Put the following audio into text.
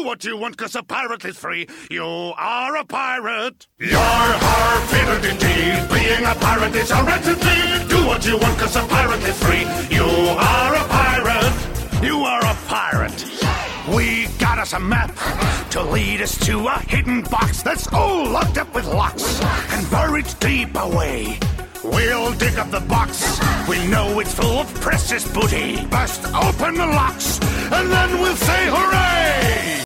what you want, 'cause a pirate is free. You are a pirate. You're fiddle-dee-dee. Being a pirate is a rat-a-tee. Do what you want, 'cause a pirate is free. You are a pirate. You are a pirate. We got us a map to lead us to a hidden box that's all locked up with locks and buried deep away. We'll dig up the box. We know it's full of precious booty. Bust open the locks, and then we'll say hooray!